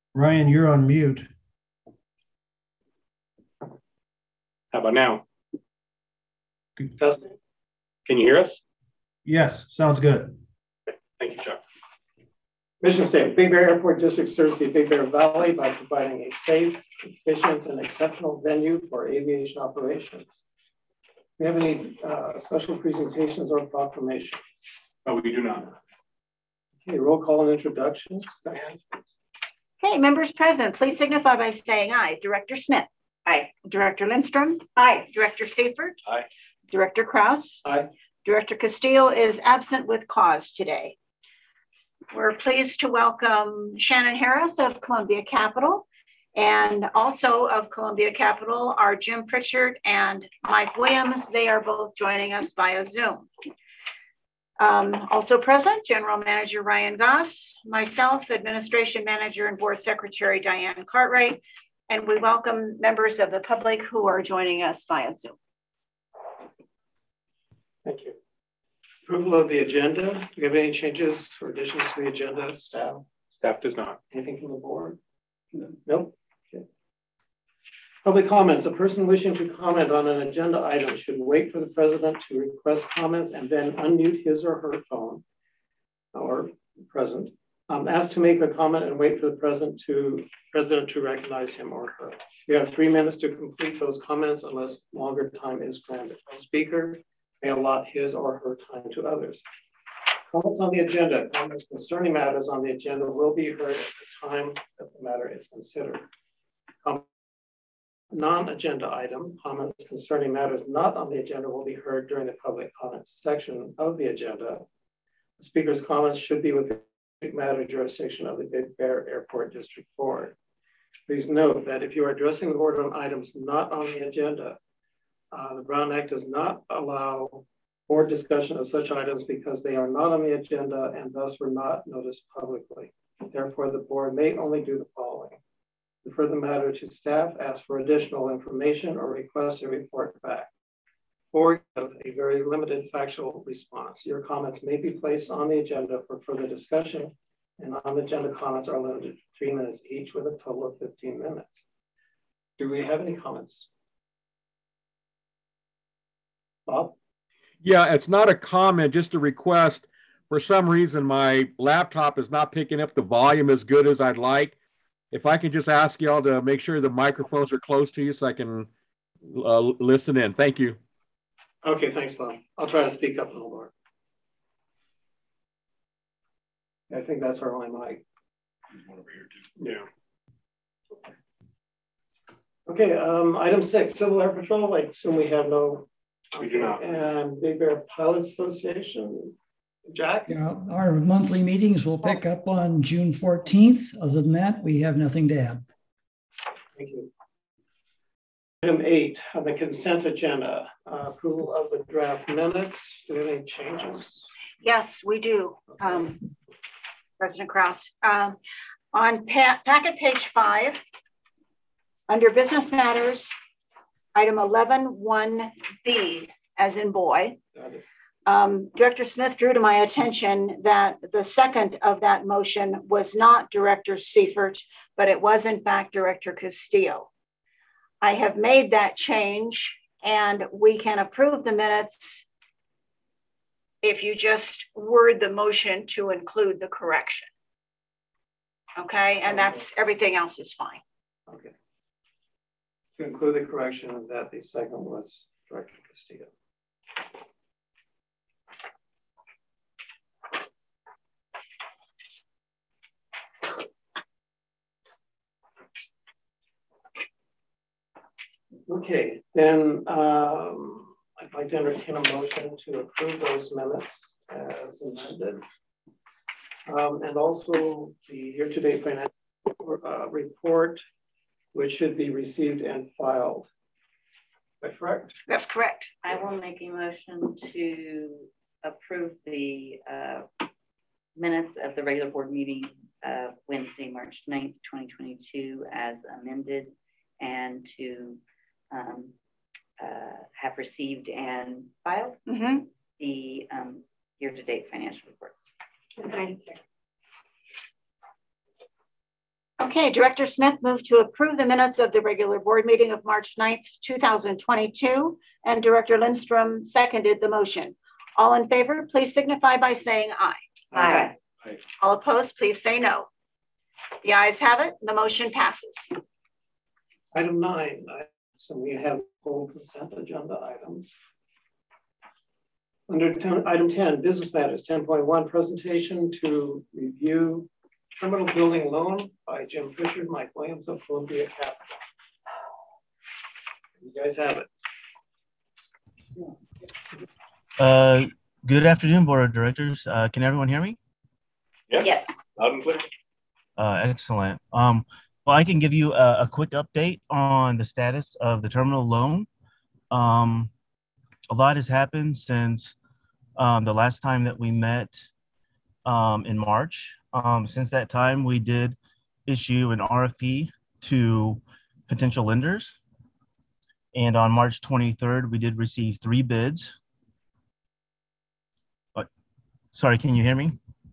Ryan, you're on mute. How about now? Testing. Can you hear us? Yes, sounds good. Thank you, Chuck. Mission statement: Big Bear Airport District serves the Big Bear Valley by providing a safe, efficient, and exceptional venue for aviation operations. Do we have any special presentations or proclamations? Oh, we do not. Okay, roll call and introductions. Diane. Okay, members present, please signify by saying aye. Director Smith. Aye. Director Lindstrom. Aye. Director Seifert. Aye. Director Kraus. Aye. Director Castillo is absent with cause today. We're pleased to welcome Shannon Harris of Columbia Capital, and also of Columbia Capital are Jim Pritchard and Mike Williams. They are both joining us via Zoom. Also present, General Manager Ryan Goss, myself, Administration Manager and Board Secretary Diane Cartwright, and we welcome members of the public who are joining us via Zoom. Thank you. Approval of the agenda. Do we have any changes or additions to the agenda, staff? Staff does not. Anything from the board? No. Nope. Okay. Public comments. A person wishing to comment on an agenda item should wait for the president to request comments and then unmute his or her phone or present. Ask to make a comment and wait for the president to recognize him or her. You have 3 minutes to complete those comments unless longer time is granted. No speaker may allot his or her time to others. Comments on the agenda. Comments concerning matters on the agenda will be heard at the time that the matter is considered. Non-agenda item, comments concerning matters not on the agenda will be heard during the public comments section of the agenda. The speaker's comments should be within the matter jurisdiction of the Big Bear Airport District Board. Please note that if you are addressing the board on items not on the agenda, the Brown Act does not allow board discussion of such items because they are not on the agenda and thus were not noticed publicly. Therefore, the board may only do the following: refer the matter to staff, ask for additional information, or request a report back, or give a very limited factual response. Your comments may be placed on the agenda for further discussion, and on-agenda comments are limited to 3 minutes each with a total of 15 minutes. Do we have any comments? Bob? Yeah, it's not a comment, just a request. For some reason, my laptop is not picking up the volume as good as I'd like. If I can just ask y'all to make sure the microphones are close to you so I can listen in. Thank you. Okay, thanks, Bob. I'll try to speak up a little more. I think that's our only mic. One over here too. Yeah. Okay, item 6, Civil Air Patrol. I assume we have no. We do not. And Big Bear Pilots Association. Jack? Yeah, our monthly meetings will pick up on June 14th. Other than that, we have nothing to add. Thank you. Item 8 on the consent agenda, approval of the draft minutes. Do we have any changes? Yes, we do, President Kraus. On packet page 5, under business matters, item 11.1B, as in boy. Got it. Director Smith drew to my attention that the second of that motion was not Director Seifert, but it was in fact Director Castillo. I have made that change and we can approve the minutes if you just word the motion to include the correction. Okay, and that's everything else is fine. Okay. To include the correction that the second was Director Castillo. Okay, then I'd like to entertain a motion to approve those minutes as amended. And also the year-to-date financial report, which should be received and filed. Is that correct? That's correct. I will make a motion to approve the minutes of the regular board meeting of Wednesday, March 9th, 2022 as amended, and to have received and filed the year-to-date financial reports. Okay. Okay, Director Smith moved to approve the minutes of the regular board meeting of March 9th, 2022, and Director Lindstrom seconded the motion. All in favor, please signify by saying aye. Aye. All opposed, please say no. The ayes have it. The motion passes. Item 9, so we have full consent agenda items. Under item 10, business matters, 10.1, presentation to review terminal building loan by Jim Pritchard, Mike Williams of Columbia Capital. You guys have it. Good afternoon, Board of Directors. Can everyone hear me? Yes. Loud and clear. Excellent. Well, I can give you a quick update on the status of the terminal loan. A lot has happened since the last time that we met in March. Since that time, we did issue an RFP to potential lenders. And on March 23rd, we did receive 3 bids. Sorry, can you hear me?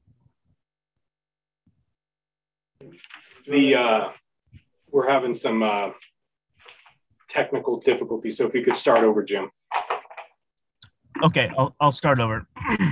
We're having some technical difficulties, so if you could start over, Jim. Okay, I'll start over.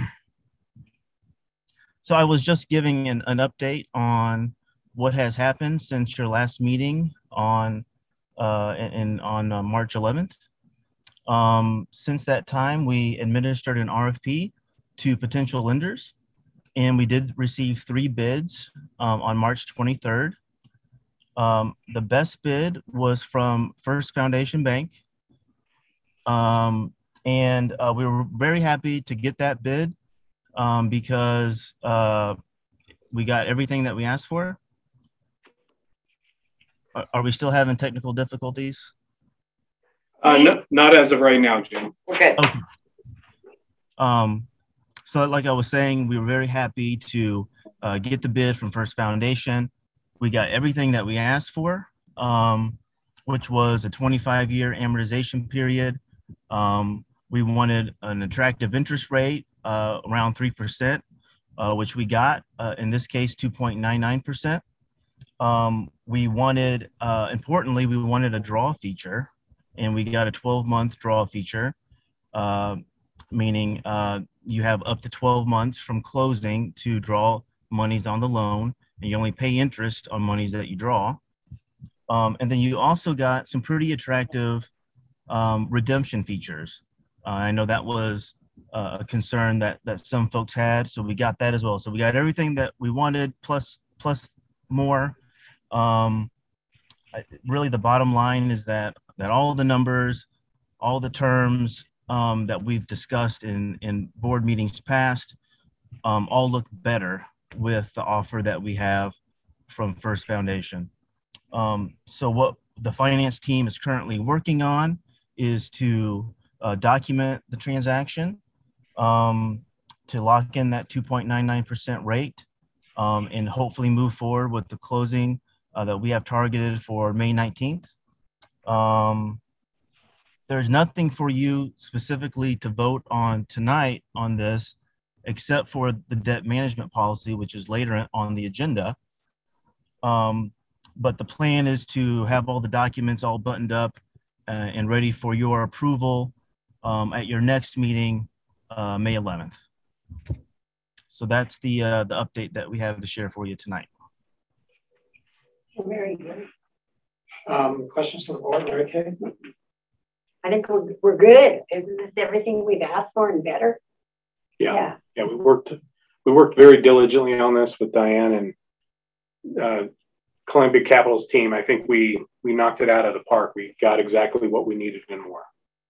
So I was just giving an update on what has happened since your last meeting on March 11th. Since that time, we administered an RFP to potential lenders, and we did receive 3 bids on March 23rd. The best bid was from First Foundation Bank, and we were very happy to get that bid because we got everything that we asked for. Are we still having technical difficulties? No, not as of right now, Jim. Okay. So like I was saying, we were very happy to get the bid from First Foundation. We got everything that we asked for, which was a 25-year amortization period. We wanted an attractive interest rate around 3%, which we got, in this case, 2.99%. We wanted, importantly, we wanted a draw feature, and we got a 12-month draw feature, meaning you have up to 12 months from closing to draw monies on the loan, and you only pay interest on monies that you draw. And then you also got some pretty attractive redemption features. I know that was a concern that some folks had, so we got that as well. So we got everything that we wanted plus more. Really, the bottom line is that all the numbers, all the terms that we've discussed in board meetings past, all look better with the offer that we have from First Foundation. So what the finance team is currently working on is to document the transaction, to lock in that 2.99% rate, and hopefully move forward with the closing that we have targeted for May 19th. There's nothing for you specifically to vote on tonight on this, except for the debt management policy, which is later on the agenda. But the plan is to have all the documents all buttoned up and ready for your approval at your next meeting, May 11th. So that's the update that we have to share for you tonight. Very good. Questions from the board, Mary Kay? I think we're good. Isn't this everything we've asked for and better? Yeah. We worked very diligently on this with Diane and Columbia Capital's team. I think we knocked it out of the park. We got exactly what we needed and more.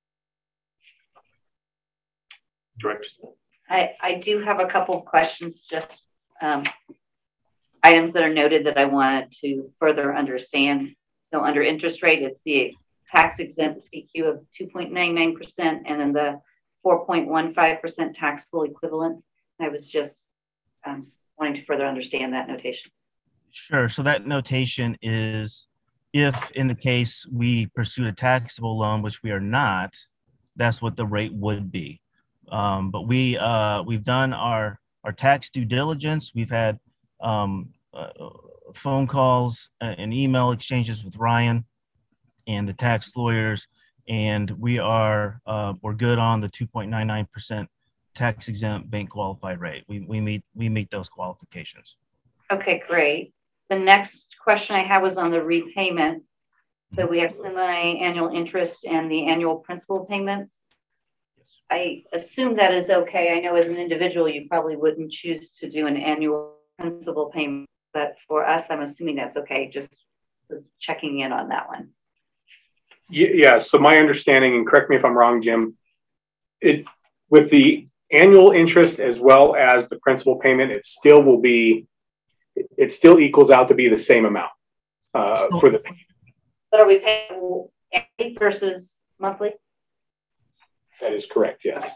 Director Smith. I do have a couple of questions, just items that are noted that I wanted to further understand. So under interest rate, it's the tax exempt PQ of 2.99%, and then the 4.15% taxable equivalent. I was just wanting to further understand that notation. Sure. So that notation is if in the case we pursue a taxable loan, which we are not, that's what the rate would be. But we've done our tax due diligence. We've had phone calls and email exchanges with Ryan and the tax lawyers, and we're good on the 2.99% tax exempt bank qualified rate. We meet those qualifications. Okay, great. The next question I have was on the repayment. So we have semi-annual interest and the annual principal payments. I assume that is okay. I know as an individual, you probably wouldn't choose to do an annual principal payment, but for us, I'm assuming that's okay. Just was checking in on that one. Yeah. So my understanding, and correct me if I'm wrong, Jim, with the annual interest as well as the principal payment, it still equals out to be the same amount for the payment. But are we paying annually versus monthly? That is correct. Yes.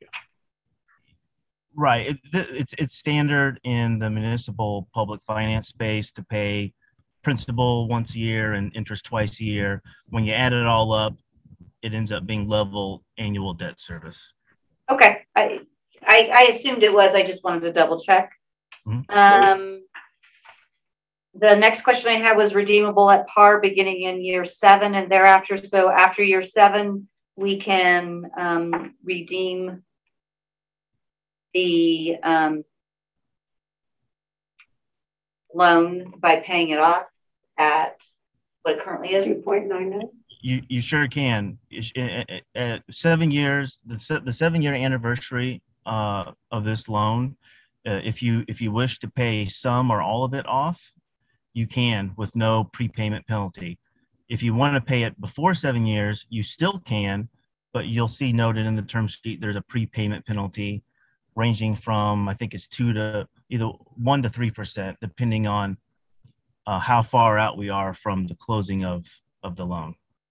Right. It's standard in the municipal public finance space to pay principal once a year and interest twice a year. When you add it all up, it ends up being level annual debt service. Okay. I assumed it was. I just wanted to double check. Mm-hmm. The next question I had was redeemable at par beginning in year 7 and thereafter. So after year 7, we can redeem the loan by paying it off at what it currently is. 2.99. You sure can. At 7 years, the 7-year anniversary of this loan, if you wish to pay some or all of it off, you can with no prepayment penalty. If you want to pay it before 7 years, you still can, but you'll see noted in the term sheet there's a prepayment penalty ranging from, I think it's 1 to 3%, depending on how far out we are from the closing of the loan.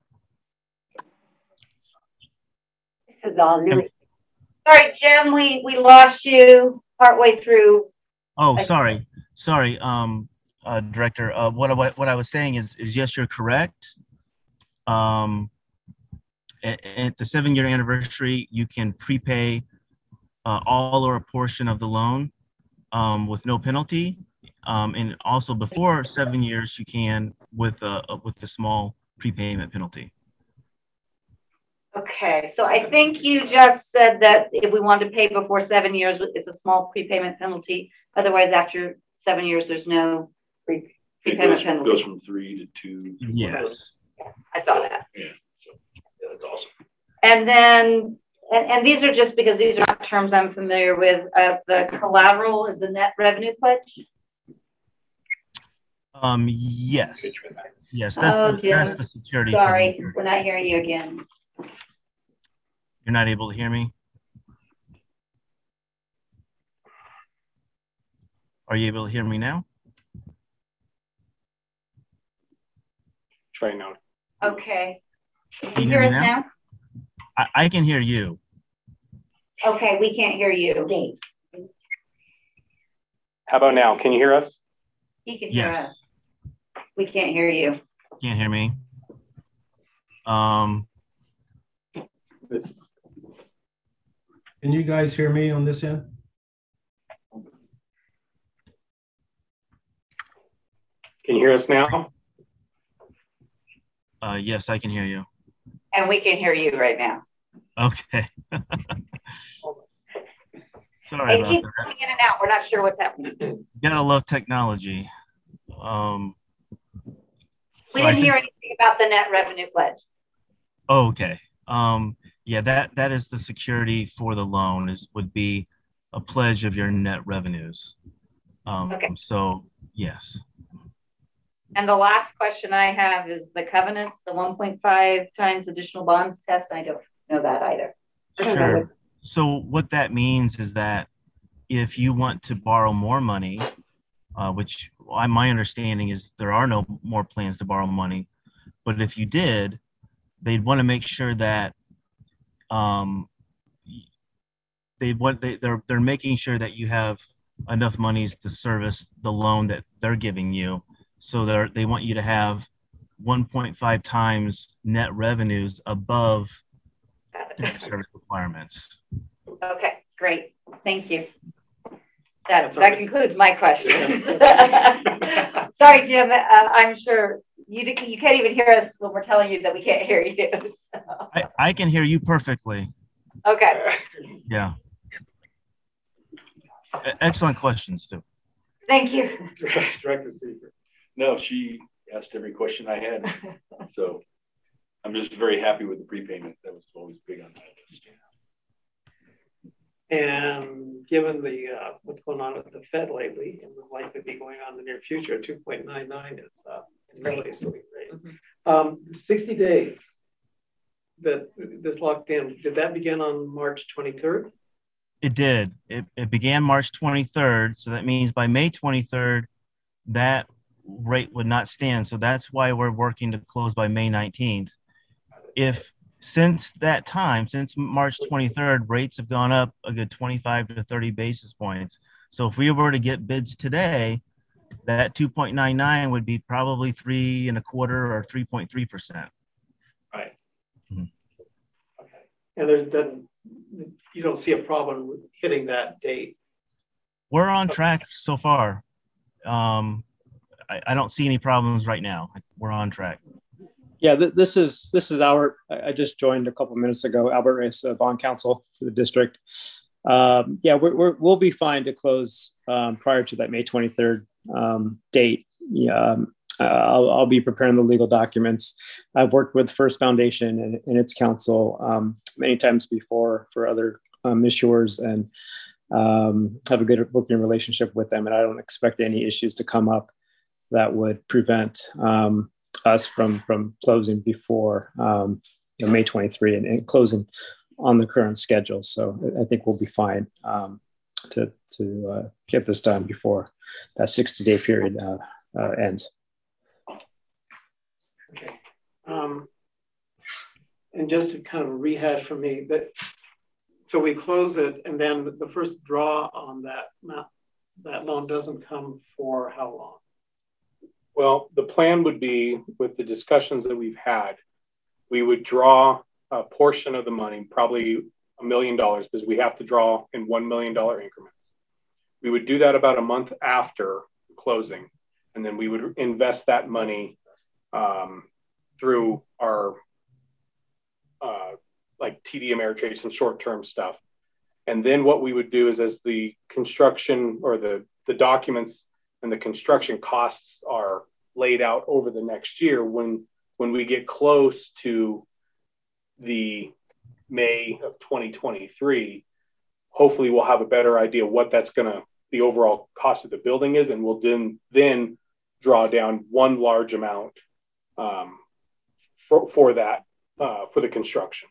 This is all new. Sorry, Jim, we lost you partway through. Oh, sorry, Director. What I was saying is yes, you're correct. At the 7-year anniversary, you can prepay all or a portion of the loan with no penalty, and also before 7 years, you can with a small prepayment penalty. Okay, so I think you just said that if we want to pay before 7 years, it's a small prepayment penalty. Otherwise, after 7 years, there's no prepayment penalty. It goes from 3 to 2. Yes. I saw that. Yeah, so, yeah, that's awesome. And then, and these are just because these are not terms I'm familiar with. The collateral is the net revenue pledge. Yes. Yes, that's the security. Sorry, we're not hearing you again. You're not able to hear me? Are you able to hear me now? Try now. Okay. Can you hear us now? I can hear you. Okay, we can't hear you. How about now? Can you hear us? He can hear Yes. us. We can't hear you. Can't hear me. Can you guys hear me on this end? Can you hear us now? Yes, I can hear you. And we can hear you right now. Okay. Sorry It about keeps that. coming in and out. We're not sure what's happening. Gotta love technology. We didn't hear anything about the net revenue pledge. Okay. Yeah, that is the security for the loan would be a pledge of your net revenues. Okay. So yes. And the last question I have is the covenants, the 1.5 times additional bonds test. I don't know that either. Sure. So what that means is that if you want to borrow more money, which my understanding is there are no more plans to borrow money, but if you did, they'd want to make sure that they're making sure that you have enough monies to service the loan that they're giving you. So they want you to have 1.5 times net revenues above debt service requirements. Okay, great. Thank you. That concludes my questions. Sorry, Jim. I'm sure you can't even hear us when we're telling you that we can't hear you. So. I can hear you perfectly. Okay. Yeah. Excellent questions too. Thank you. Director Seeger. No, she asked every question I had. So I'm just very happy with the prepayment. That was always big on that list. And given the what's going on with the Fed lately, and will likely be going on in the near future, 2.99 is really sweet rate. 60 days that this locked in, did that begin on March 23rd? It did. It began March 23rd. So that means by May 23rd, that rate would not stand. So that's why we're working to close by May 19th. If since that time, since March 23rd, rates have gone up a good 25 to 30 basis points. So if we were to get bids today, that 2.99 would be probably 3.25 or 3.3%. Right. Mm-hmm. Okay. And you don't see a problem with hitting that date? We're on track so far. I don't see any problems right now. We're on track. Yeah, this is Albert. I just joined a couple minutes ago. Albert Reyes, bond counsel for the district. Yeah, we'll be fine to close prior to that May 23rd date. Yeah, I'll be preparing the legal documents. I've worked with First Foundation and its counsel many times before for other issuers, and have a good working relationship with them. And I don't expect any issues to come up that would prevent us from closing before May 23 and closing on the current schedule. So I think we'll be fine to get this done before that 60-day period ends. Okay. And just to kind of rehash for me, so we close it, and then the first draw on that loan doesn't come for how long? Well, the plan would be, with the discussions that we've had, we would draw a portion of the money, probably $1 million, because we have to draw in $1 million increments. We would do that about a month after closing, and then we would invest that money through our like TD Ameritrade, some short-term stuff. And then what we would do is, as the construction or the documents and the construction costs are laid out over the next year, when we get close to the May of 2023, hopefully we'll have a better idea what the overall cost of the building is, and we'll then draw down one large amount for the construction.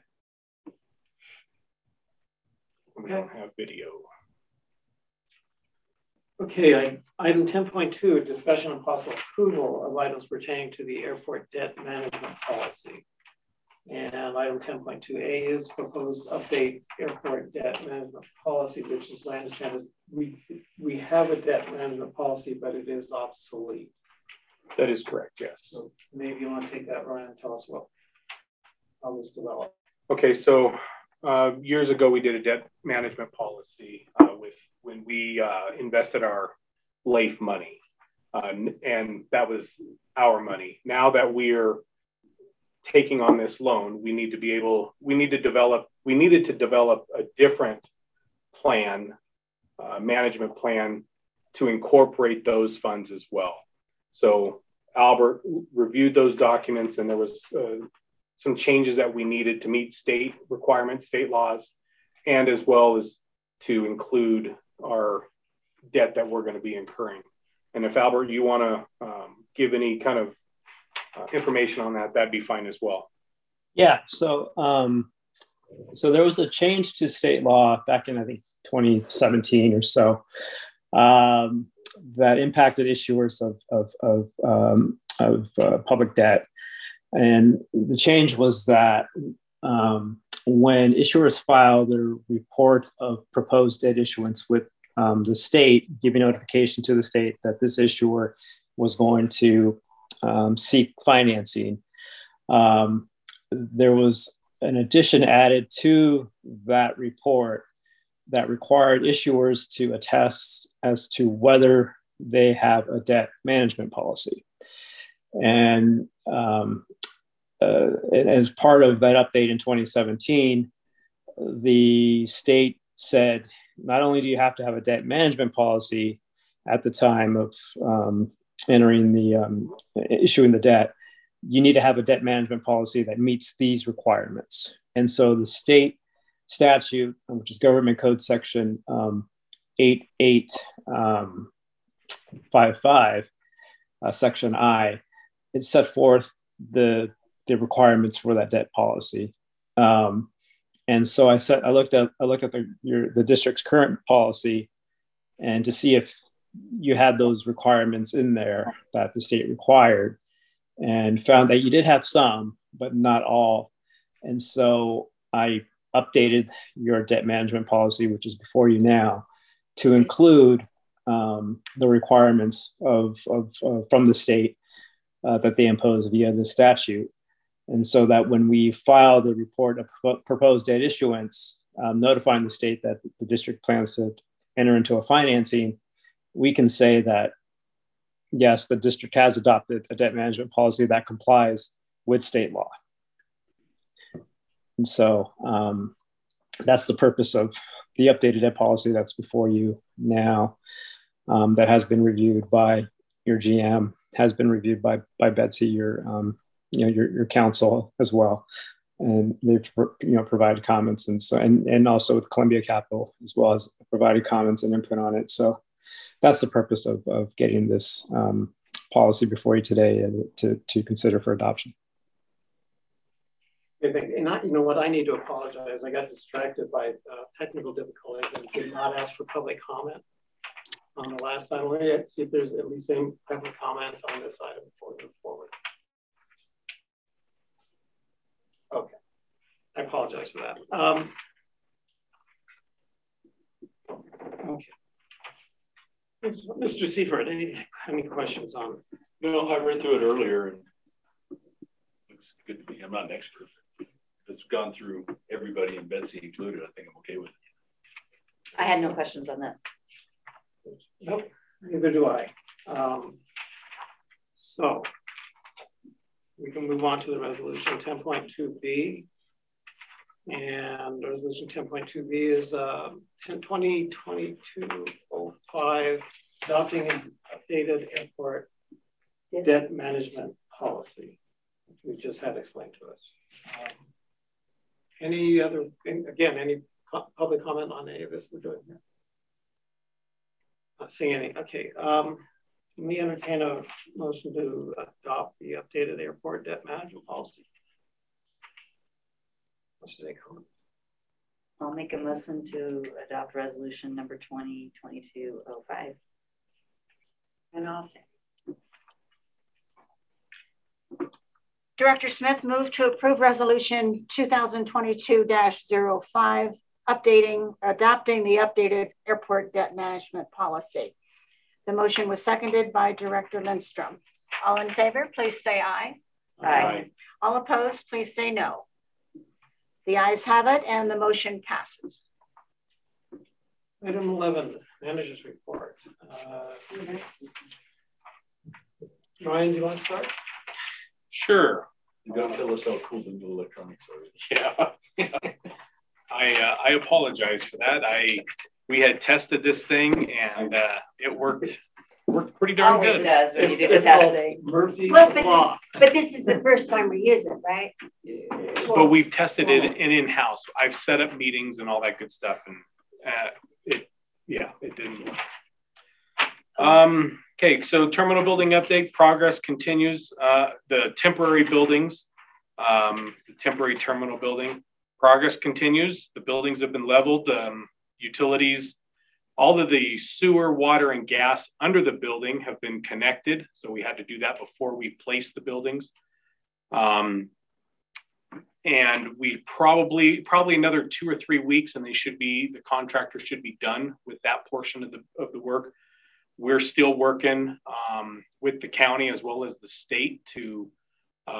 We don't have video. Okay, item 10.2, discussion and possible approval of items pertaining to the airport debt management policy. And item 10.2A is proposed update airport debt management policy, which, as I understand, is we have a debt management policy, but it is obsolete. That is correct, yes. So maybe you want to take that, Ryan, and tell us how this developed. Okay, so years ago, we did a debt management policy when we invested our LAIF money, and that was our money. Now that we're taking on this loan, we needed to develop a different plan, management plan, to incorporate those funds as well. So Albert reviewed those documents, and there was some changes that we needed to meet state requirements, state laws, and as well as to include our debt that we're going to be incurring. And if Albert, you want to give any kind of information on that, that'd be fine as well. Yeah. So there was a change to state law back in, I think, 2017 or so, that impacted issuers of public debt. And the change was that when issuers filed their report of proposed debt issuance with the state, giving notification to the state that this issuer was going to seek financing, there was an addition added to that report that required issuers to attest as to whether they have a debt management policy. And as part of that update in 2017, the state said, not only do you have to have a debt management policy at the time of issuing the debt, you need to have a debt management policy that meets these requirements. And so the state statute, which is Government Code Section 8855, Section I, it set forth the requirements for that debt policy. And so I looked at the district's current policy, and to see if you had those requirements in there that the state required, and found that you did have some, but not all. And so I updated your debt management policy, which is before you now, to include the requirements from the state that they impose via the statute. And so that when we file the report of proposed debt issuance, notifying the state that the district plans to enter into a financing, we can say that, yes, the district has adopted a debt management policy that complies with state law. And so that's the purpose of the updated debt policy that's before you now, that has been reviewed by your GM, has been reviewed by Betsy, your counsel as well, and they've provided comments, and so and also with Columbia Capital as well as provided comments and input on it. So that's the purpose of getting this policy before you today to consider for adoption. And you know what, I need to apologize. I got distracted by technical difficulties and did not ask for public comment on the last item. Let's see if there's at least any public comment on this item before we move forward. Okay, I apologize for that. Okay. Mr. Seifert, any questions on? No, I read through it earlier, and it's good to me. I'm not an expert. It's gone through everybody, and Betsy included. I think I'm okay with it. I had no questions on this. Nope, neither do I. So we can move on to the resolution 10.2B. And resolution 10.2B is 2022-05, adopting an updated airport debt management policy, which we just had explained to us. Any other, again, any public comment on any of this we're doing here? Not seeing any. Okay. Let me entertain a motion to adopt the updated airport debt management policy. I'll make a motion to adopt resolution number 2022-05. And I'll say. Director Smith moved to approve resolution 2022-05, adopting the updated airport debt management policy. The motion was seconded by Director Lindstrom. All in favor, please say aye. Aye. All opposed, please say no. The ayes have it, and the motion passes. Item 11, manager's report. Ryan, do you want to start? Sure. You gotta tell us how cool the new electronics are. Yeah. I apologize for that. We had tested this thing, and it worked pretty darn good. It does when you do the testing. Murphy's Law. But this is the first time we use it, right? But we've tested it in-house. I've set up meetings and all that good stuff, and it didn't work. Okay, so terminal building update, progress continues. The temporary buildings, the temporary terminal building, progress continues. The buildings have been leveled, utilities, all of the sewer, water, and gas under the building have been connected. So we had to do that before we placed the buildings. And we probably another 2 or 3 weeks, and the contractor should be done with that portion of the work. We're still working with the county as well as the state to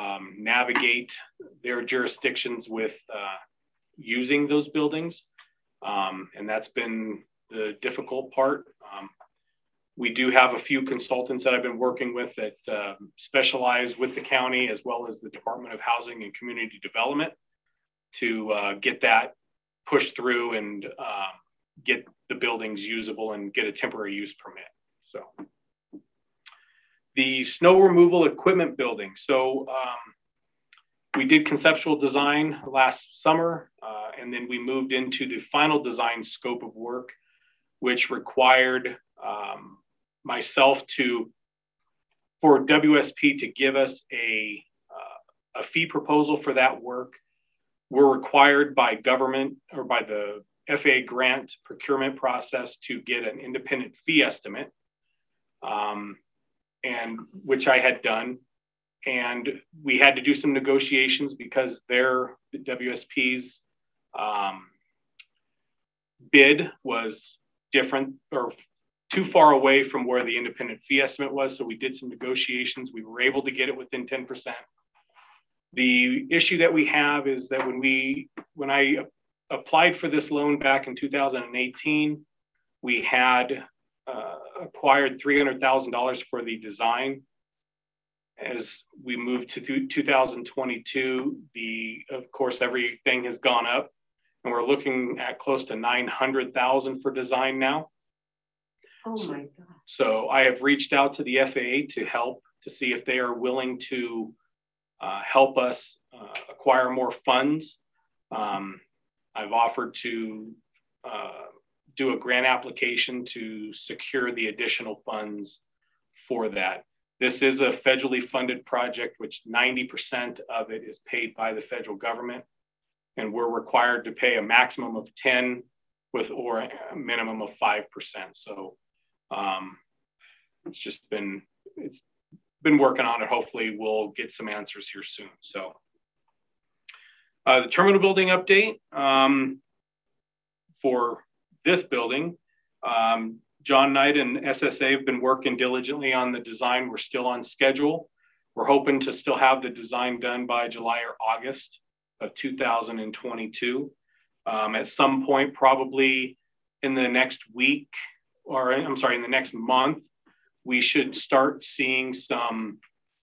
navigate their jurisdictions with using those buildings. And that's been the difficult part. We do have a few consultants that I've been working with that specialize with the county as well as the Department of Housing and Community Development to get that pushed through and get the buildings usable and get a temporary use permit. So the snow removal equipment building. So we did conceptual design last summer, and then we moved into the final design scope of work, which required myself for WSP to give us a fee proposal for that work. We're required by government or by the FAA grant procurement process to get an independent fee estimate, and which I had done. And we had to do some negotiations because the WSP's bid was different or too far away from where the independent fee estimate was. So we did some negotiations. We were able to get it within 10%. The issue that we have is that when I applied for this loan back in 2018, we had acquired $300,000 for the design. As we moved to 2022, of course, everything has gone up, and we're looking at close to $900,000 for design now. Oh my God. So I have reached out to the FAA to see if they are willing to help us acquire more funds. I've offered to do a grant application to secure the additional funds for that. This is a federally funded project, which 90% of it is paid by the federal government, and we're required to pay a maximum of 10 or a minimum of 5%. So it's been working on it. Hopefully we'll get some answers here soon. So the terminal building update for this building, John Knight and SSA have been working diligently on the design. We're still on schedule. We're hoping to still have the design done by July or August of 2022. At some point, probably in the next week, or I'm sorry, in the next month, we should start seeing some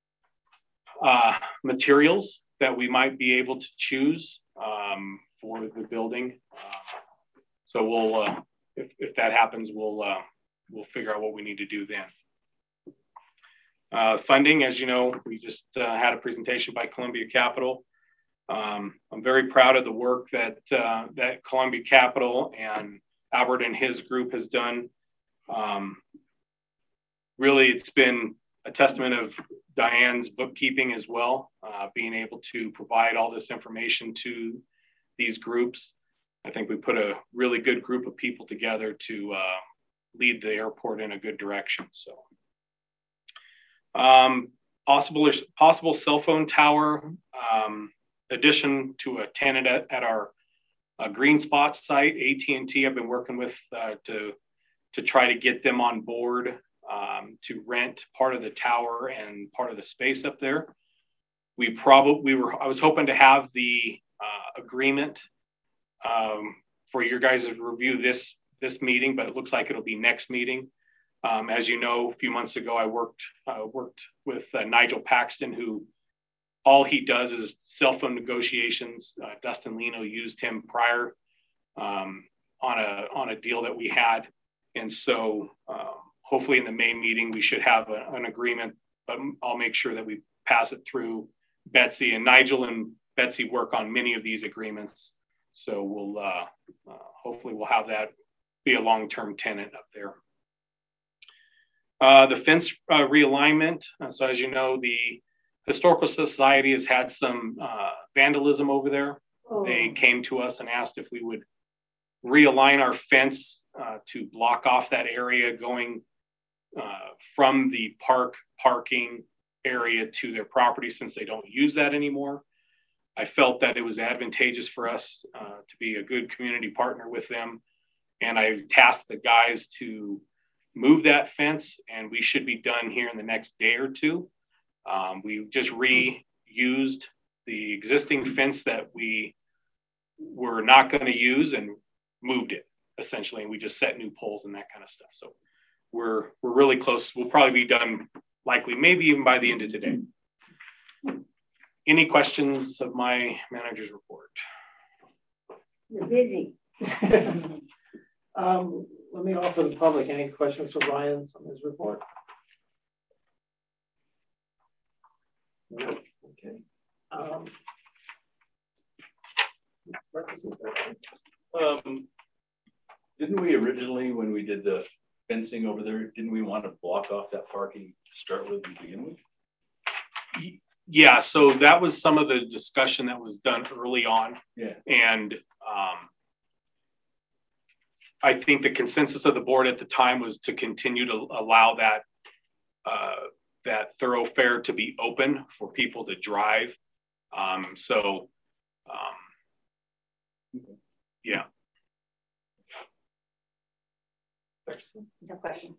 materials that we might be able to choose for the building. So we'll, if that happens, we'll figure out what we need to do then. Funding, as you know, we just had a presentation by Columbia Capital. I'm very proud of the work that Columbia Capital and Albert and his group has done. Really, it's been a testament of Diane's bookkeeping as well, being able to provide all this information to these groups. I think we put a really good group of people together to lead the airport in a good direction. So possible cell phone tower addition to a tenant at our Green Spot site. AT&T I've been working with to try to get them on board to rent part of the tower and part of the space up there. I was hoping to have the agreement for your guys to review this meeting, but it looks like it'll be next meeting. As you know, a few months ago, I worked with Nigel Paxton, who all he does is cell phone negotiations. Dustin Leno used him prior on a deal that we had. And so hopefully in the May meeting, we should have an agreement, but I'll make sure that we pass it through Betsy. And Nigel and Betsy work on many of these agreements. So we'll hopefully we'll have that be a long-term tenant up there. The fence realignment. So as you know, the Historical Society has had some vandalism over there. Oh. They came to us and asked if we would realign our fence to block off that area going from the parking area to their property, since they don't use that anymore. I felt that it was advantageous for us to be a good community partner with them. And I tasked the guys to move that fence, and we should be done here in the next day or two. We just reused the existing fence that we were not going to use and moved it essentially, and we just set new poles and that kind of stuff. So we're really close. We'll probably be done likely, maybe even by the end of today. Any questions of my manager's report? You're busy. Let me offer the public any questions for Ryan on his report. No. Okay. Didn't we originally, when we did the fencing over there, didn't we want to block off that parking to start with and begin with? Yeah, so that was some of the discussion that was done early on. Yeah. And I think the consensus of the board at the time was to continue to allow that that thoroughfare to be open for people to drive. Yeah. No questions.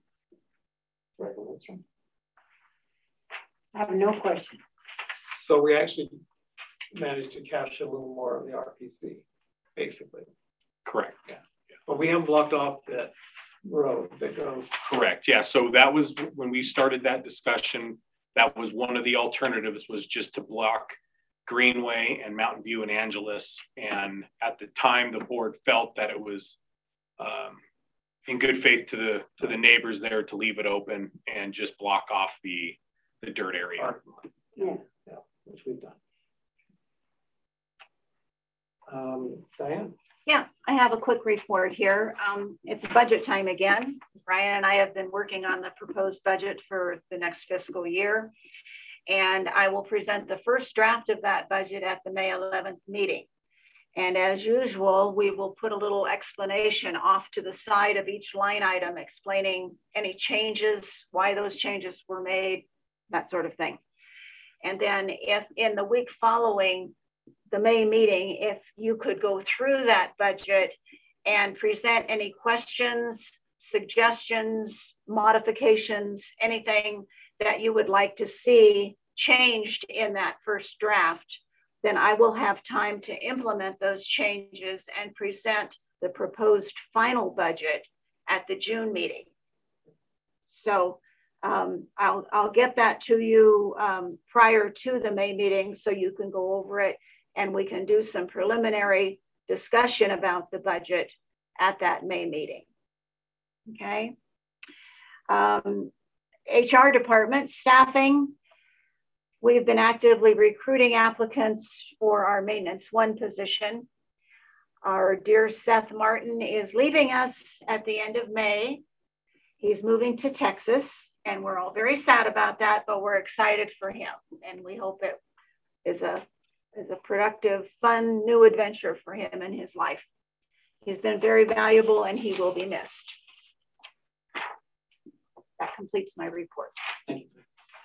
I have no question. So we actually managed to capture a little more of the RPC, basically. Correct. Yeah. But we haven't blocked off that road that goes. Correct. Yeah. So that was when we started that discussion. That was one of the alternatives, was just to block Greenway and Mountain View and Angeles. And at the time, the board felt that it was in good faith to the neighbors there to leave it open and just block off the dirt area. Yeah, which we've done. Diane? Yeah, I have a quick report here. It's budget time again. Brian and I have been working on the proposed budget for the next fiscal year. And I will present the first draft of that budget at the May 11th meeting. And as usual, we will put a little explanation off to the side of each line item, explaining any changes, why those changes were made, that sort of thing. And then if in the week following the May meeting, if you could go through that budget and present any questions, suggestions, modifications, anything that you would like to see changed in that first draft, then I will have time to implement those changes and present the proposed final budget at the June meeting. So I'll get that to you prior to the May meeting so you can go over it and we can do some preliminary discussion about the budget at that May meeting. Okay. HR department staffing. We've been actively recruiting applicants for our maintenance 1 position. Our dear Seth Martin is leaving us at the end of May. He's moving to Texas, and we're all very sad about that, but we're excited for him. And we hope it is a productive, fun, new adventure for him in his life. He's been very valuable and he will be missed. That completes my report. Thank you.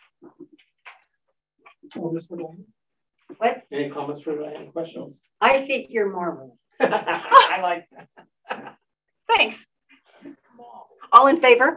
Comments for Diane? What? Any comments for Diane? Questions? I think you're marvelous. I like that. Thanks. All in favor?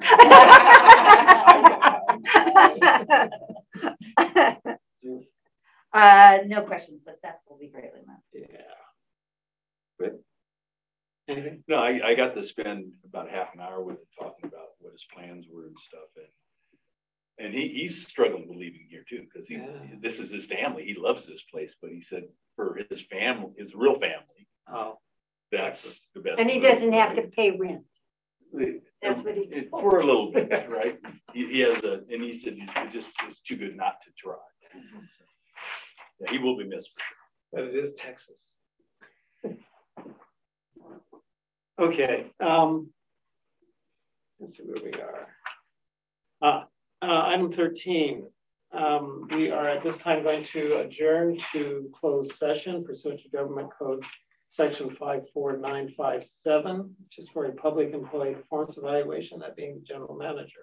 No questions, but Seth will be greatly missed. Yeah. Good. Anything? No, I got to spend about half an hour with him talking about what his plans were and stuff. And he's struggling with leaving here too, because this is his family. He loves this place, but he said for his family, his real family, that's the best. And he doesn't have to pay rent. That's what he for a little bit, right? He has and he said it just is too good not to try. So, yeah, he will be missed for sure. But it is Texas. Okay. Let's see where we are. Item 13. We are at this time going to adjourn to closed session pursuant to Government Code Section 54957, which is for a public employee performance evaluation, that being the general manager.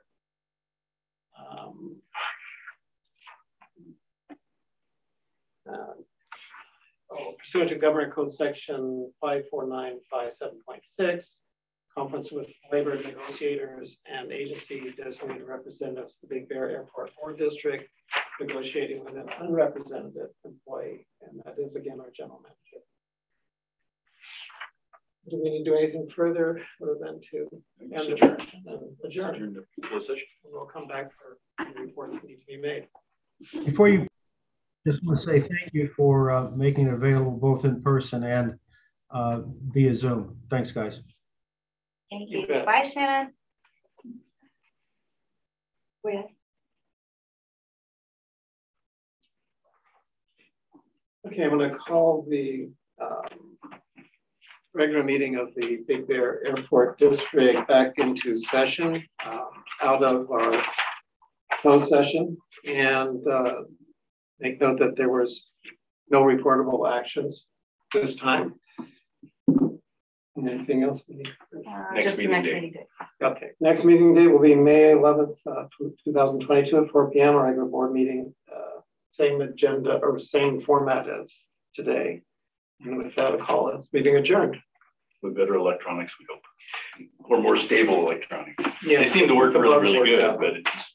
Pursuant to Government Code Section 54957.6, conference with labor negotiators and agency designated representatives of the Big Bear Airport Board District, negotiating with an unrepresented employee, and that is again our general manager. Do we need to do anything further other than to end the session and adjourn? We'll come back for any reports that need to be made. Before you, just want to say thank you for making it available both in person and via Zoom. Thanks, guys. Thank you. Bye, Shannon. Yes. Okay, I'm going to call the regular meeting of the Big Bear Airport District back into session out of our closed session, and make note that there was no reportable actions this time. Anything else? Next meeting day. Okay, next meeting day will be May 11th, 2022 at 4 p.m. Regular board meeting, same agenda or same format as today. And with that, I'll call this meeting adjourned. With better electronics, we hope, or more stable electronics. Yeah, they seem to work really good, but it's just